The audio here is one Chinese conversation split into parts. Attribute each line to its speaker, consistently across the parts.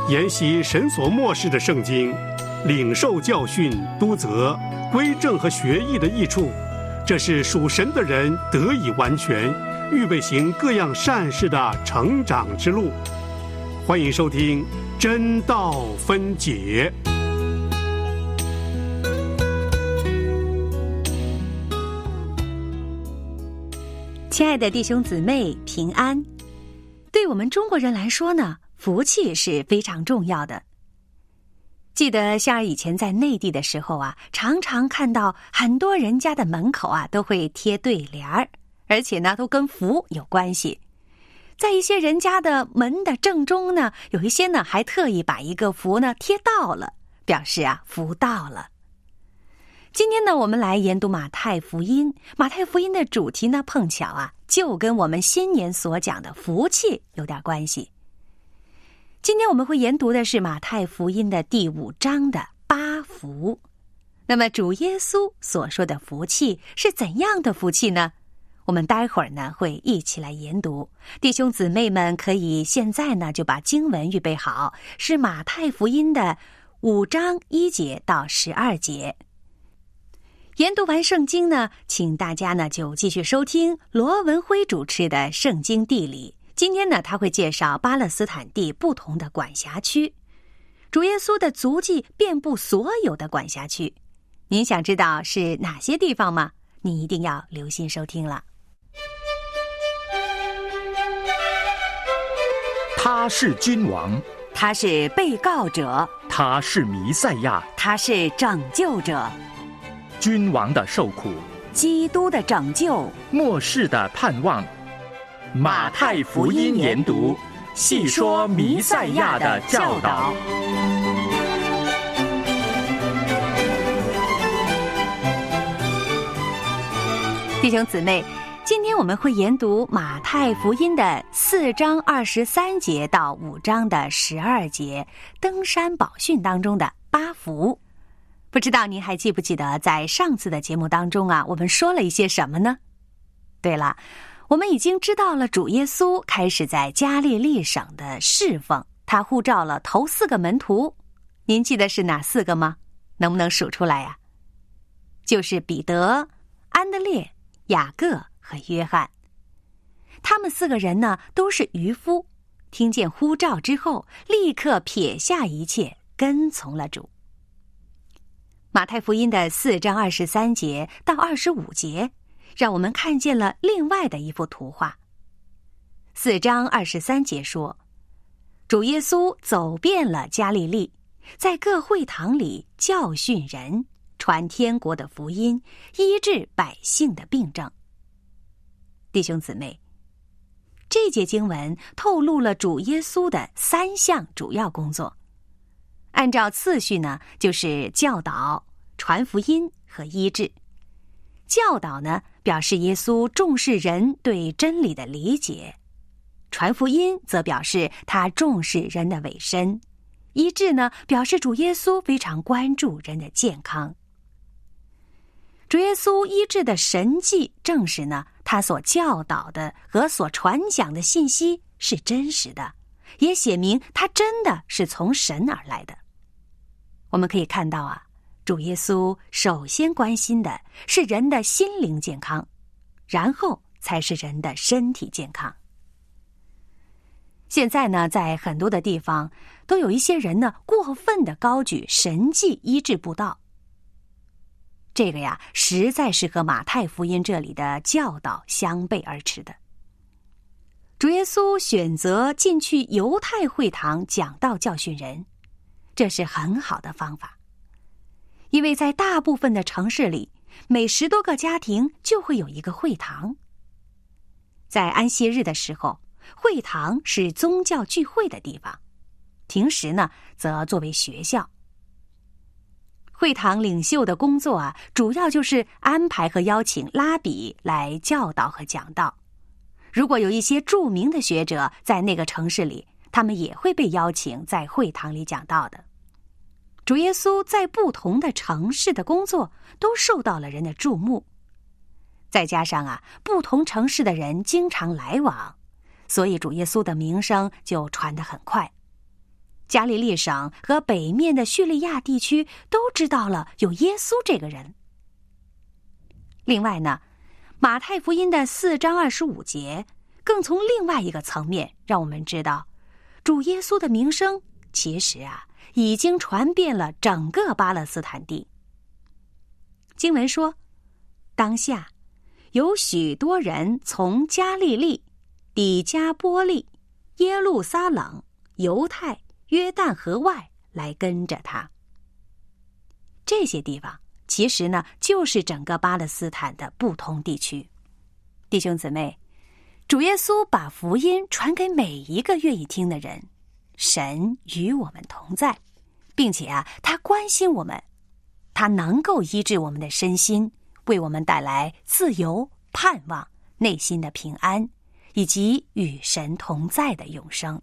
Speaker 1: 研习神所默示的圣经，领受教训、督责、归正和学义的益处，这是属神的人得以完全，预备行各样善事的成长之路。欢迎收听真道分解。
Speaker 2: 亲爱的弟兄姊妹，平安。对我们中国人来说呢，福气是非常重要的。记得香儿以前在内地的时候啊，常常看到很多人家的门口啊都会贴对联儿，而且呢都跟福有关系。在一些人家的门的正中呢，有一些呢还特意把一个福呢贴到了，表示啊福到了。今天呢，我们来研读马太福音。马太福音的主题呢，碰巧啊，就跟我们新年所讲的福气有点关系。今天我们会研读的是马太福音的第5章的8福。那么主耶稣所说的福气是怎样的福气呢？我们待会儿呢会一起来研读。弟兄姊妹们可以现在呢就把经文预备好，是马太福音的5章1节到12节。研读完圣经呢，请大家呢就继续收听罗文辉主持的圣经地理。今天呢，他会介绍巴勒斯坦地不同的管辖区，主耶稣的足迹遍布所有的管辖区。您想知道是哪些地方吗？你一定要留心收听了。
Speaker 3: 他是君王，
Speaker 2: 他是被告者，
Speaker 3: 他是弥赛亚，
Speaker 2: 他是拯救者。
Speaker 3: 君王的受苦，
Speaker 2: 基督的拯救，
Speaker 3: 末世的盼望。马太福音研读，细说弥赛亚的教导。
Speaker 2: 弟兄姊妹，今天我们会研读马太福音的4章23节到5章的12节，登山宝训当中的8福。不知道您还记不记得在上次的节目当中啊，我们说了一些什么呢？对了，我们已经知道了主耶稣开始在加利利省的侍奉，他呼召了头4个门徒。您记得是哪4个吗？能不能数出来呀？就是彼得、安德烈、雅各和约翰。他们4个人呢都是渔夫，听见呼召之后，立刻撇下一切，跟从了主。马太福音的4章23节到25节，让我们看见了另外的一幅图画。4章23节说，主耶稣走遍了加利利，在各会堂里教训人，传天国的福音，医治百姓的病症。弟兄姊妹，这节经文透露了主耶稣的3项主要工作。按照次序呢，就是教导、传福音和医治。教导呢，表示耶稣重视人对真理的理解；传福音则表示他重视人的委身；医治呢，表示主耶稣非常关注人的健康。主耶稣医治的神迹，证实呢，他所教导的和所传讲的信息是真实的，也写明他真的是从神而来的。我们可以看到啊，主耶稣首先关心的是人的心灵健康，然后才是人的身体健康。现在呢，在很多的地方都有一些人呢，过分的高举神迹医治布道。这个呀，实在是和马太福音这里的教导相背而驰的。主耶稣选择进去犹太会堂讲道教训人，这是很好的方法。因为在大部分的城市里，每10多个家庭就会有一个会堂。在安息日的时候，会堂是宗教聚会的地方，平时呢，则作为学校。会堂领袖的工作啊，主要就是安排和邀请拉比来教导和讲道。如果有一些著名的学者在那个城市里，他们也会被邀请在会堂里讲道的。主耶稣在不同的城市的工作都受到了人的注目，再加上啊，不同城市的人经常来往，所以主耶稣的名声就传得很快。 加利利省和北面的叙利亚地区都知道了有耶稣这个人。另外呢，马太福音的4章25节更从另外一个层面让我们知道，主耶稣的名声其实已经传遍了整个巴勒斯坦地。经文说，当下有许多人从加利利、底加波利、耶路撒冷、犹太、约旦河外来跟着他。这些地方其实呢，就是整个巴勒斯坦的不同地区。弟兄姊妹，主耶稣把福音传给每一个愿意听的人，神与我们同在，并且他关心我们，他能够医治我们的身心，为我们带来自由、盼望、内心的平安，以及与神同在的永生。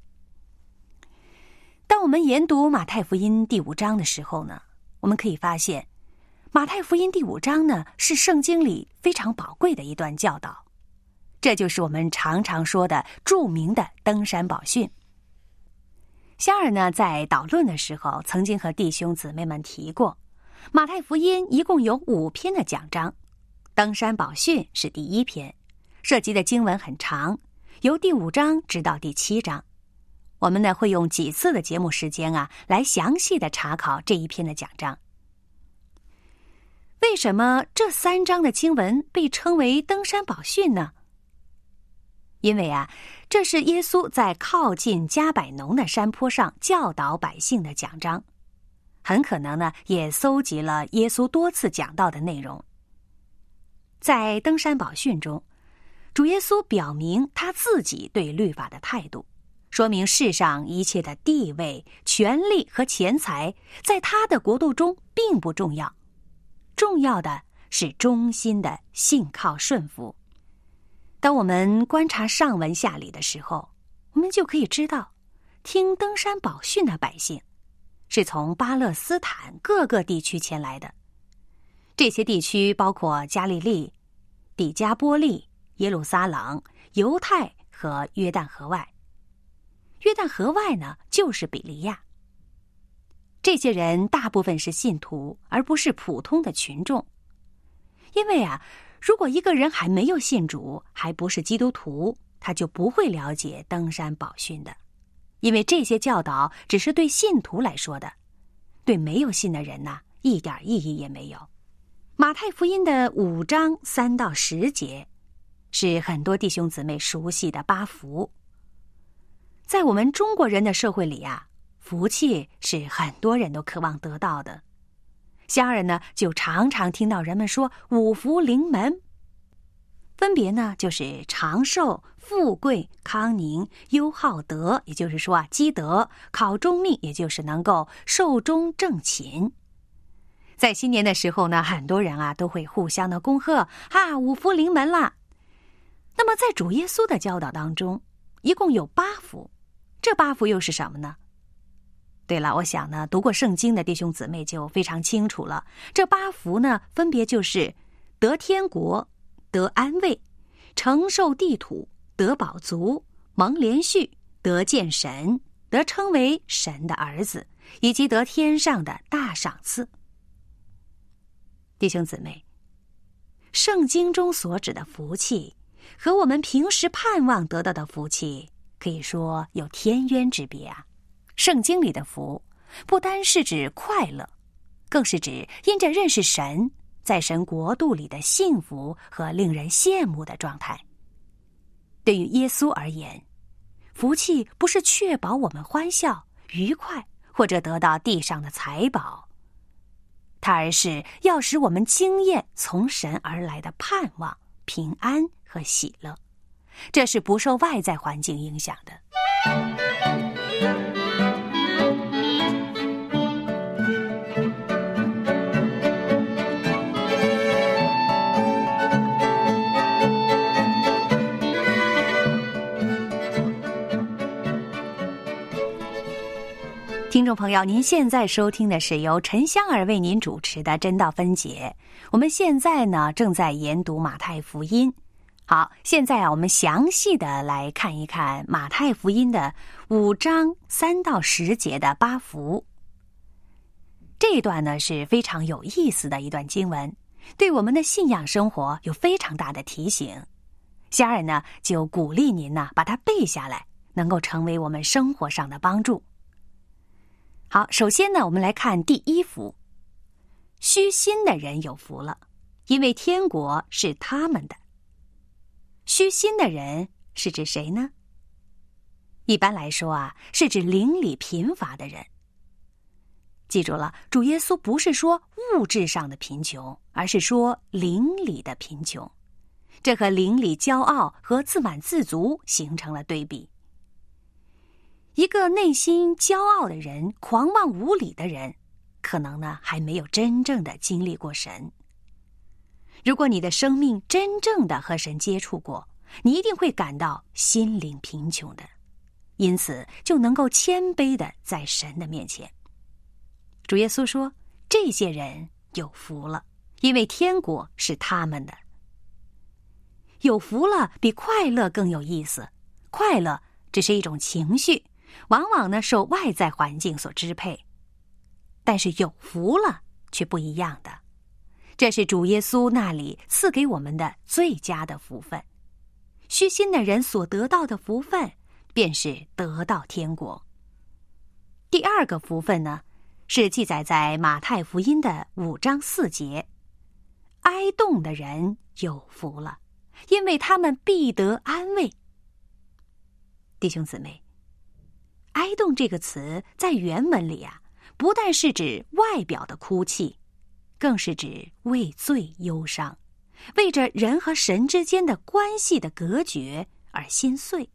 Speaker 2: 当我们研读马太福音第5章的时候呢，我们可以发现，马太福音第5章呢，是圣经里非常宝贵的一段教导。这就是我们常常说的著名的登山宝训。香儿呢，在导论的时候曾经和弟兄姊妹们提过，马太福音一共有5篇的讲章，登山宝训是第1篇，涉及的经文很长，由第5章直到第7章。我们呢，会用几次的节目时间来详细的查考这一篇的讲章。为什么这3章的经文被称为登山宝训呢？因为这是耶稣在靠近加百农的山坡上教导百姓的讲章，很可能呢，也搜集了耶稣多次讲道的内容。在登山宝训中，主耶稣表明他自己对律法的态度，说明世上一切的地位、权力和钱财在他的国度中并不重要，重要的是忠心的信靠顺服。当我们观察上文下理的时候，我们就可以知道，听登山宝训的百姓是从巴勒斯坦各个地区前来的。这些地区包括加利利、底加波利、耶路撒冷、犹太和约旦河外。约旦河外呢，就是比利亚。这些人大部分是信徒，而不是普通的群众。因为如果一个人还没有信主，还不是基督徒，他就不会了解登山宝训的，因为这些教导只是对信徒来说的，对没有信的人一点意义也没有。马太福音的5章3到10节是很多弟兄姊妹熟悉的8福。在我们中国人的社会里福气是很多人都渴望得到的。香儿呢，就常常听到人们说5福临门，分别呢就是长寿、富贵、康宁、优好德，也就是说积德，考中命，也就是能够寿终正寝。在新年的时候呢，很多人都会互相的恭贺5福临门啦。那么在主耶稣的教导当中，一共有8福，这8福又是什么呢？对了，我想呢，读过圣经的弟兄姊妹就非常清楚了。这8福呢，分别就是得天国、得安慰、承受地土、得饱足、蒙连续、得见神、得称为神的儿子，以及得天上的大赏赐。弟兄姊妹，圣经中所指的福气和我们平时盼望得到的福气可以说有天渊之别圣经里的福不单是指快乐，更是指因着认识神，在神国度里的幸福和令人羡慕的状态。对于耶稣而言，福气不是确保我们欢笑、愉快，或者得到地上的财宝，它而是要使我们经验从神而来的盼望、平安和喜乐，这是不受外在环境影响的。听众朋友，您现在收听的是由陈香儿为您主持的真道分解。我们现在呢正在研读马太福音好，现在我们详细的来看一看马太福音的5章3到10节的8福。这一段呢是非常有意思的一段经文，对我们的信仰生活有非常大的提醒。家人呢就鼓励您呢把它背下来，能够成为我们生活上的帮助。好，首先呢我们来看第1福。虚心的人有福了，因为天国是他们的。虚心的人是指谁呢？一般来说啊，是指灵里贫乏的人。记住了，主耶稣不是说物质上的贫穷，而是说灵里的贫穷。这和灵里骄傲和自满自足形成了对比。一个内心骄傲的人、狂妄无理的人，可能呢还没有真正的经历过神。如果你的生命真正的和神接触过，你一定会感到心灵贫穷的，因此就能够谦卑的在神的面前。主耶稣说，这些人有福了，因为天国是他们的。有福了比快乐更有意思，快乐只是一种情绪，往往呢受外在环境所支配。但是有福了却不一样的，这是主耶稣那里赐给我们的最佳的福分。虚心的人所得到的福分，便是得到天国。第2个福分呢，是记载在马太福音的5章4节。哀恸的人有福了，因为他们必得安慰。弟兄姊妹，哀恸这个词在原文里啊，不但是指外表的哭泣，更是指为罪忧伤，为着人和神之间的关系的隔绝而心碎。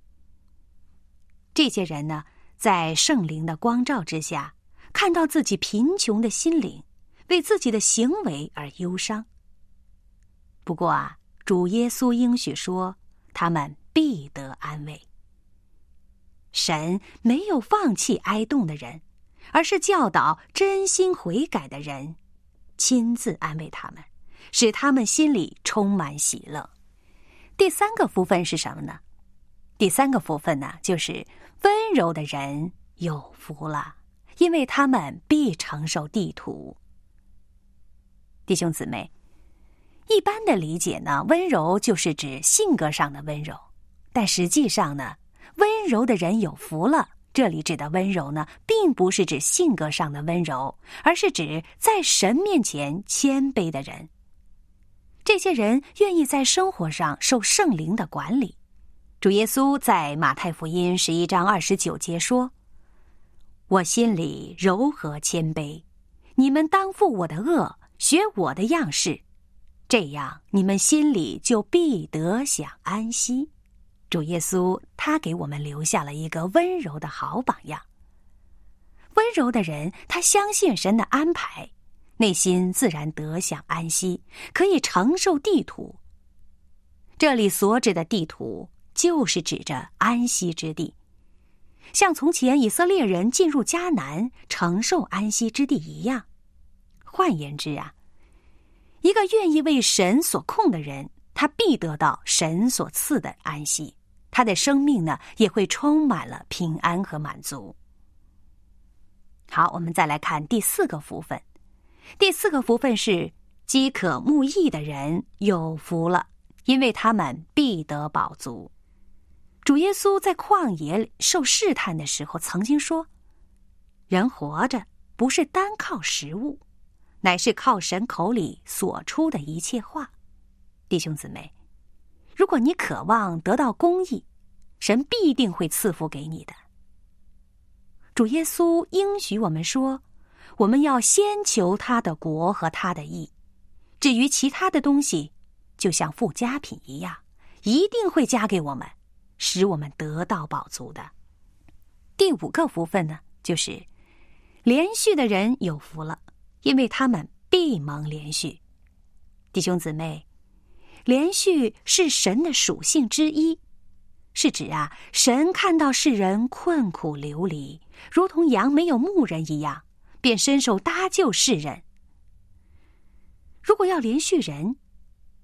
Speaker 2: 这些人呢，在圣灵的光照之下，看到自己贫穷的心灵，为自己的行为而忧伤。不过啊，主耶稣应许说，他们必得安慰。神没有放弃哀恸的人，而是教导真心悔改的人，亲自安慰他们，使他们心里充满喜乐。第3个福分是什么呢？第3个福分呢，就是温柔的人有福了，因为他们必承受地土。弟兄姊妹，一般的理解呢，温柔就是指性格上的温柔，但实际上呢，温柔的人有福了，这里指的温柔呢，并不是指性格上的温柔，而是指在神面前谦卑的人。这些人愿意在生活上受圣灵的管理。主耶稣在马太福音11章29节说，我心里柔和谦卑，你们当负我的恶，学我的样式，这样你们心里就必得享安息。主耶稣他给我们留下了一个温柔的好榜样。温柔的人，他相信神的安排，内心自然得享安息，可以承受地土。这里所指的地土，就是指着安息之地，像从前以色列人进入迦南承受安息之地一样。换言之啊，一个愿意为神所控的人，他必得到神所赐的安息，他的生命呢，也会充满了平安和满足。好，我们再来看第4个福分。第4个福分是饥渴慕义的人有福了，因为他们必得饱足。主耶稣在旷野受试探的时候曾经说，人活着不是单靠食物，乃是靠神口里所出的一切话。弟兄姊妹，如果你渴望得到公义，神必定会赐福给你的。主耶稣应许我们说，我们要先求他的国和他的义，至于其他的东西，就像附加品一样，一定会加给我们，使我们得到饱足的。第5个福分呢，就是连续的人有福了，因为他们必蒙连续。弟兄姊妹，连续是神的属性之一，是指啊，神看到世人困苦流离，如同羊没有牧人一样，便伸手搭救世人。如果要连续人，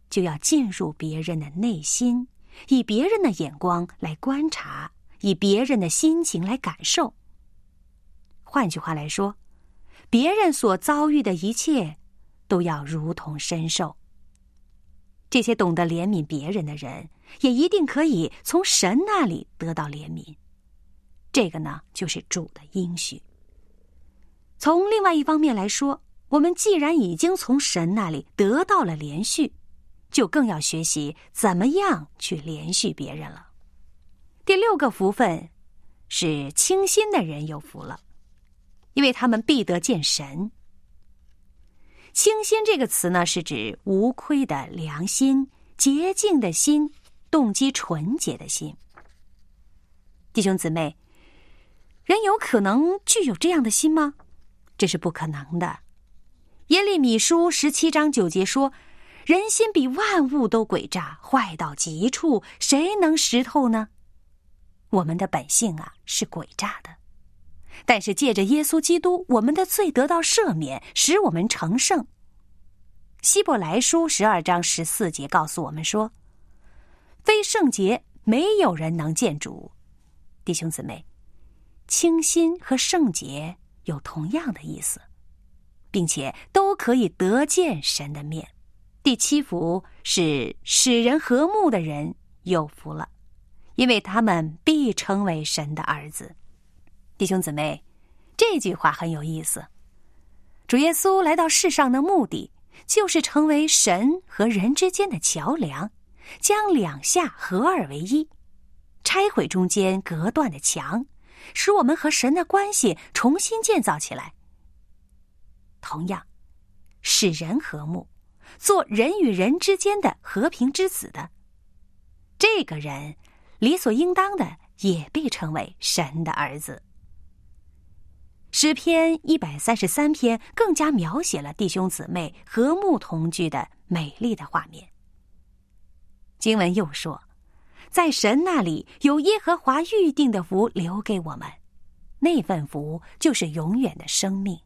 Speaker 2: 就要进入别人的内心，以别人的眼光来观察，以别人的心情来感受。换句话来说，别人所遭遇的一切都要如同身受。这些懂得怜悯别人的人，也一定可以从神那里得到怜悯。这个呢，就是主的应许。从另外一方面来说，我们既然已经从神那里得到了连续，就更要学习怎么样去连续别人了。第6个福分是清心的人有福了，因为他们必得见神。清心这个词呢，是指无亏的良心、洁净的心、动机纯洁的心。弟兄姊妹，人有可能具有这样的心吗？这是不可能的。耶利米书17章9节说，人心比万物都诡诈，坏到极处，谁能识透呢？我们的本性啊，是诡诈的。但是借着耶稣基督，我们的罪得到赦免，使我们成圣。希伯来书12章14节告诉我们说，非圣洁，没有人能见主。弟兄姊妹，清心和圣洁有同样的意思，并且都可以得见神的面。第7福是使人和睦的人有福了，因为他们必成为神的儿子。弟兄姊妹，这句话很有意思。主耶稣来到世上的目的，就是成为神和人之间的桥梁，将两下合二为一，拆毁中间隔断的墙，使我们和神的关系重新建造起来。同样，使人和睦，做人与人之间的和平之子的，这个人理所应当的也被称为神的儿子。诗篇133篇更加描写了弟兄姊妹和睦同居的美丽的画面。经文又说，在神那里有耶和华预定的福留给我们，那份福就是永远的生命。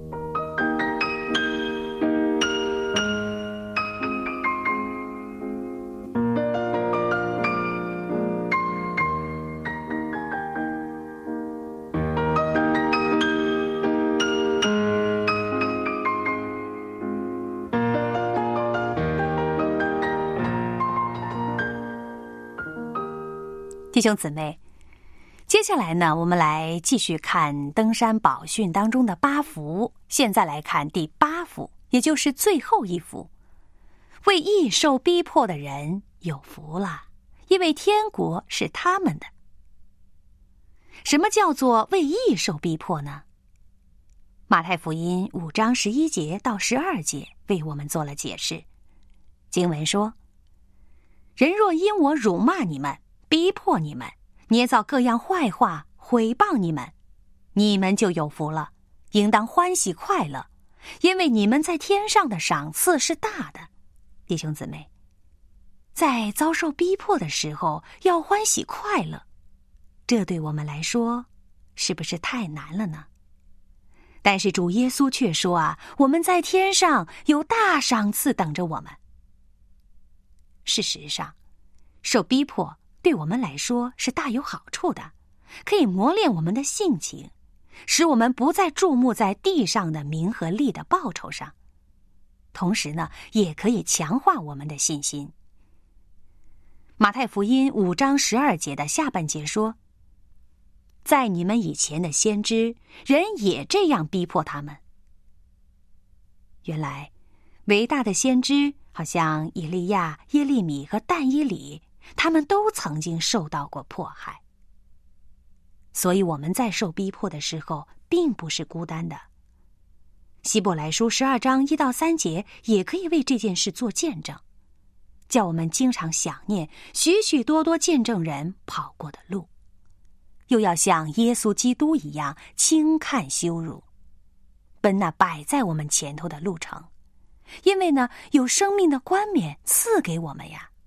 Speaker 2: 弟兄姊妹，接下来呢，我们来继续看登山宝训当中的8福。现在来看第8福，也就是最后一福。为义受逼迫的人有福了，因为天国是他们的。什么叫做为义受逼迫呢？马太福音5章11节到12节为我们做了解释。经文说，人若因我辱骂你们，逼迫你们，捏造各样坏话，毁谤你们，你们就有福了，应当欢喜快乐，因为你们在天上的赏赐是大的。弟兄姊妹，在遭受逼迫的时候要欢喜快乐，这对我们来说是不是太难了呢？但是主耶稣却说啊，我们在天上有大赏赐等着我们。事实上，受逼迫对我们来说是大有好处的，可以磨练我们的性情，使我们不再注目在地上的名和利的报酬上。同时呢，也可以强化我们的信心。马太福音5章12节的下半节说，在你们以前的先知，人也这样逼迫他们。原来，伟大的先知好像以利亚、耶利米和但以理，他们都曾经受到过迫害。所以我们在受逼迫的时候并不是孤单的。希伯来书12章1到3节也可以为这件事做见证，叫我们经常想念许许多多见证人跑过的路，又要像耶稣基督一样轻看羞辱，奔那摆在我们前头的路程，因为呢，有生命的冠冕赐给我们呀。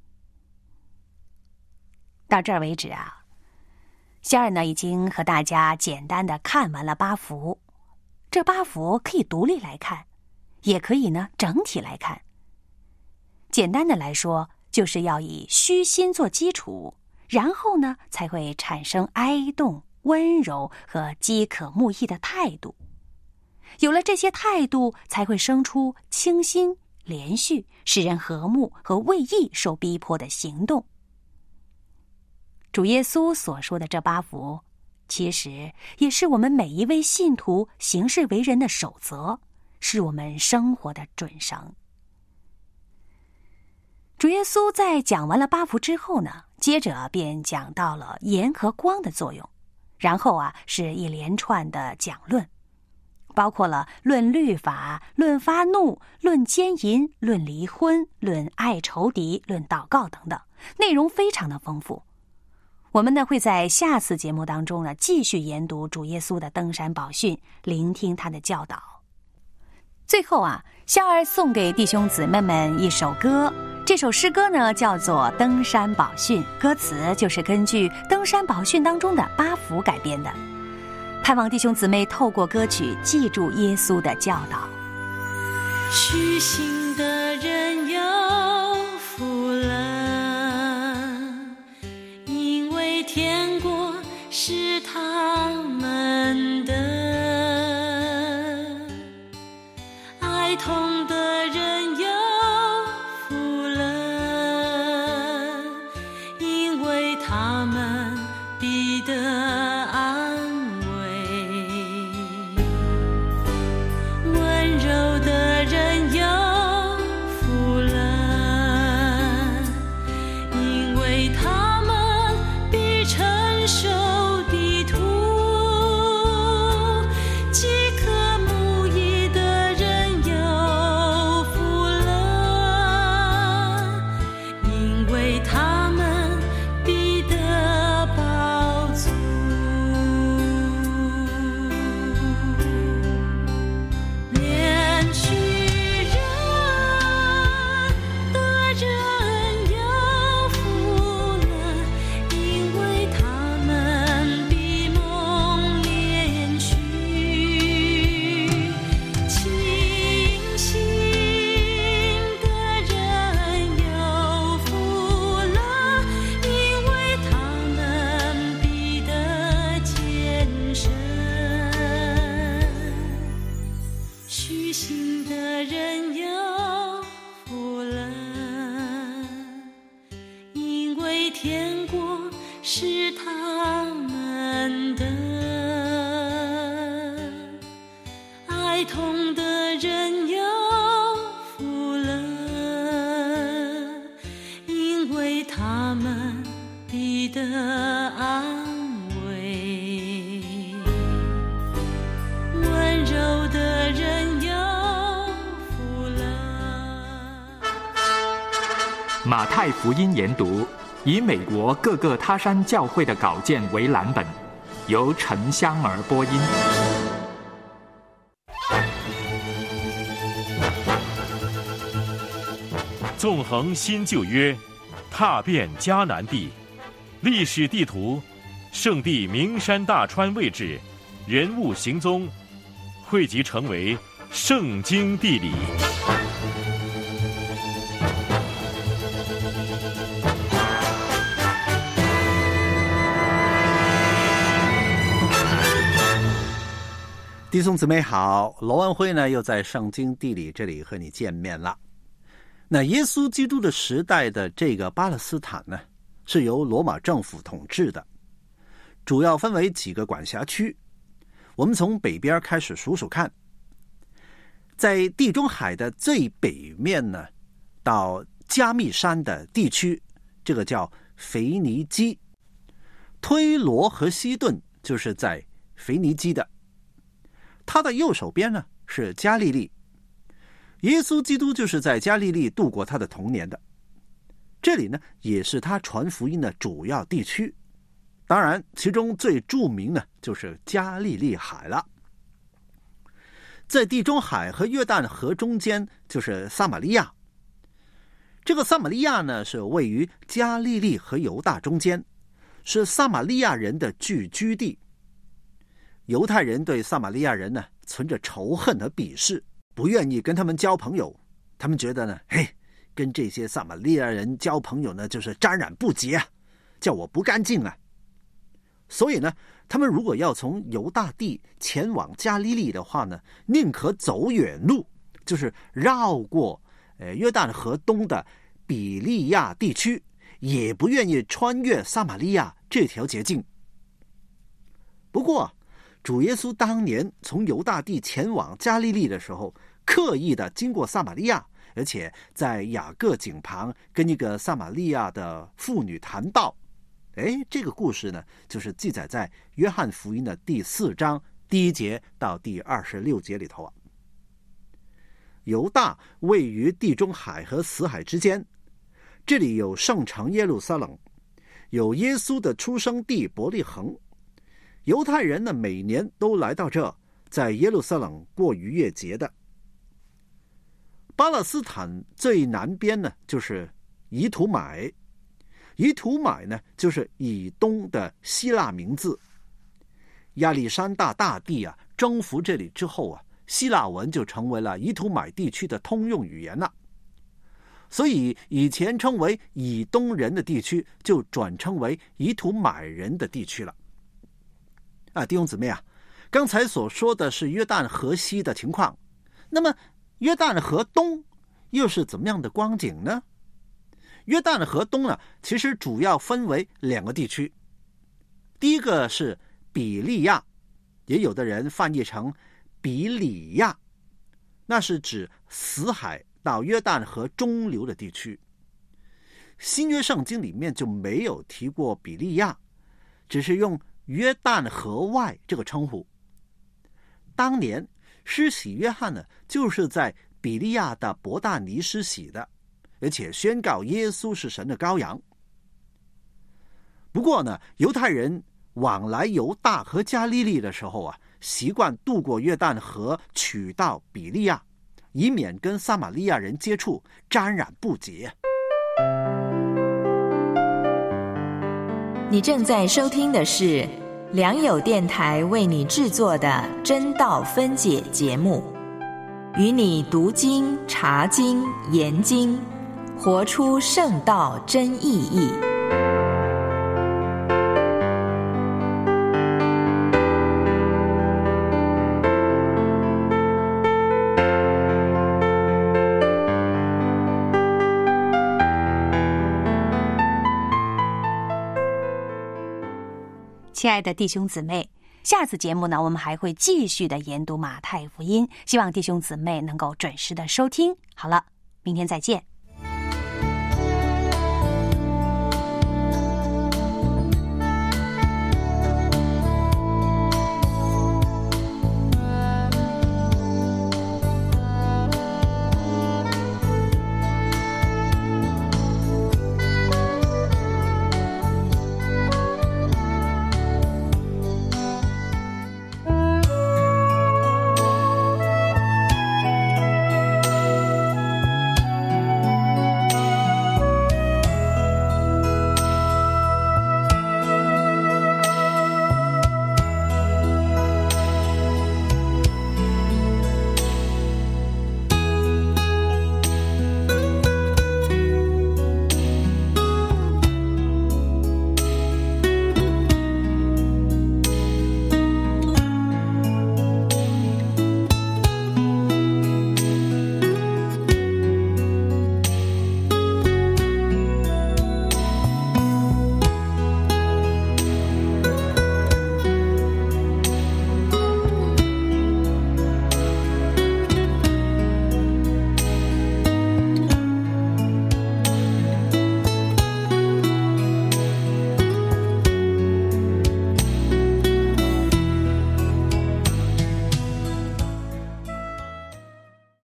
Speaker 2: 到这儿为止啊，仙儿呢已经和大家简单的看完了8福。这8福可以独立来看，也可以呢整体来看。 简单的来说，就是要以虚心做基础，然后呢，才会产生哀动、温柔和饥渴慕义的态度。有了这些态度，才会生出清新、连续、使人和睦和为义受逼迫的行动。主耶稣所说的这8福，其实也是我们每一位信徒行事为人的守则，是我们生活的准绳。主耶稣在讲完了8福之后呢，接着便讲到了盐和光的作用，然后是一连串的讲论，包括了论律法、论发怒、论奸淫、论离婚、论爱仇敌、论祷告等等，内容非常的丰富。我们呢会在下次节目当中呢继续研读主耶稣的登山宝训，聆听他的教导。最后肖儿送给弟兄姊妹们一首歌，这首诗歌呢叫做《登山宝训》，歌词就是根据登山宝训当中的8福改编的。盼望弟兄姊妹透过歌曲记住耶稣的教导。
Speaker 4: 虚心的人有福了，因为天国是他们的。哀痛的人有福了，因为他们必得安慰。温柔的人有福了，因为他们必承受地土。饥渴慕义的人有福了，因为他们必得饱足。连续人的人有福了，因为他们必蒙连续。清醒的人有福了，因为他们必得见神。虚心的人有福了，因为天国是他们的。哀痛的人有福了，因为他们必得安慰。温柔的人有福了。
Speaker 3: 马太福音研读以美国各个他山教会的稿件为蓝本，由陈香儿播音。
Speaker 5: 纵横新旧约，踏遍迦南地，历史地图，圣地名山大川位置，人物行踪，汇集成为圣经地理。
Speaker 6: 弟兄姊妹好，罗文辉呢又在圣经地理这里和你见面了。那耶稣基督的时代的这个巴勒斯坦呢，是由罗马政府统治的，主要分为几个管辖区。我们从北边开始数数看，在地中海的最北面呢，到加密山的地区，这个叫腓尼基。推罗和西顿就是在腓尼基的。他的右手边呢是加利利，耶稣基督就是在加利利度过他的童年的。这里呢也是他传福音的主要地区。当然其中最著名的就是加利利海了。在地中海和约旦河中间就是撒玛利亚。这个撒玛利亚呢是位于加利利和犹大中间，是撒玛利亚人的聚居地。犹太人对撒玛利亚人呢存着仇恨和鄙视，不愿意跟他们交朋友。他们觉得呢， 跟这些撒玛利亚人交朋友呢，就是沾染不洁啊，叫我不干净啊。所以呢，他们如果要从犹大地前往加利利的话呢，宁可走远路，就是绕过约旦河东的比利亚地区，也不愿意穿越撒玛利亚这条捷径。不过主耶稣当年从犹大地前往加利利的时候，刻意的经过撒玛利亚，而且在雅各井旁跟一个撒玛利亚的妇女谈道。这个故事呢，就是记载在约翰福音的第4章第1节到第26节里头啊。犹大位于地中海和死海之间，这里有圣城耶路撒冷，有耶稣的出生地伯利恒。犹太人呢，每年都来到这，在耶路撒冷过逾越节的。巴勒斯坦最南边呢，就是以土买。以土买呢，就是以东的希腊名字。亚历山大大帝啊，征服这里之后啊，希腊文就成为了以土买地区的通用语言了。所以以前称为以东人的地区，就转称为以土买人的地区了。弟兄姊妹啊，刚才所说的是约旦河西的情况，那么约旦河东又是怎么样的光景呢？约旦河东呢，其实主要分为2个地区。第一个是比利亚，也有的人翻译成比里亚，那是指死海到约旦河中流的地区。新约圣经里面就没有提过比利亚，只是用约旦河外这个称呼。当年施洗约翰呢，就是在比利亚的伯大尼施洗的，而且宣告耶稣是神的羔羊。不过呢，犹太人往来犹大和加利利的时候啊，习惯渡过约旦河取到比利亚，以免跟撒玛利亚人接触，沾染不洁。
Speaker 7: 你正在收听的是良友电台为你制作的真道分解节目，与你读经、查经、研经，活出圣道真意义。
Speaker 2: 亲爱的弟兄姊妹，下次节目呢，我们还会继续的研读马太福音，希望弟兄姊妹能够准时的收听。好了，明天再见。